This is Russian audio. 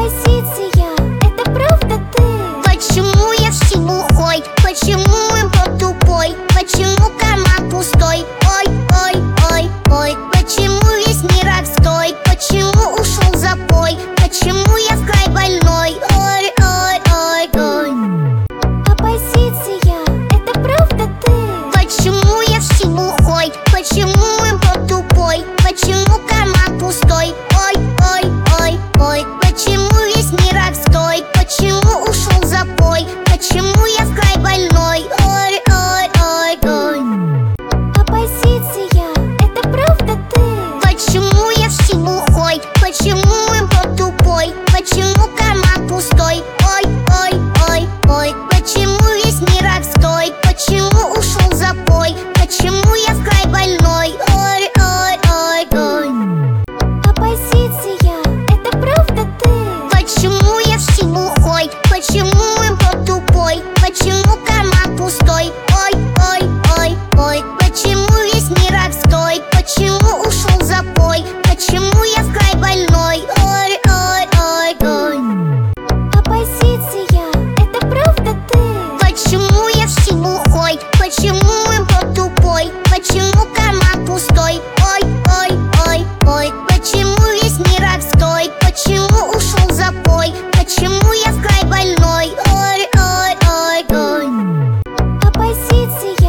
Оппозиция, это правда ты? Почему я всем глухой? Почему МП тупой? Почему карман пустой? Ой, ой, ой, ой. Почему весь мир отстой? Почему ушел запой? Почему я в край больной? Ой, ой, ой, ой. Оппозиция, это правда ты? Почему я всем глухой? Почему МП тупой? Почему карман пустой? Ой, ой, ой, ой. Почему весь мир отстой? Почему ушел запой? Почему я в край больной? Ой, ой, ой, ой. Оппозиция, это правда ты? Почему я всем глухой? Почему МП тупой? Почему карман пустой? Ой, ой, ой, ой. Почему весь мир отстой? Почему ушел запой? Почему я в край больной? Ой, ой, ой, ой. Оппозиция, это правда ты? Почему я всем глухой? Почему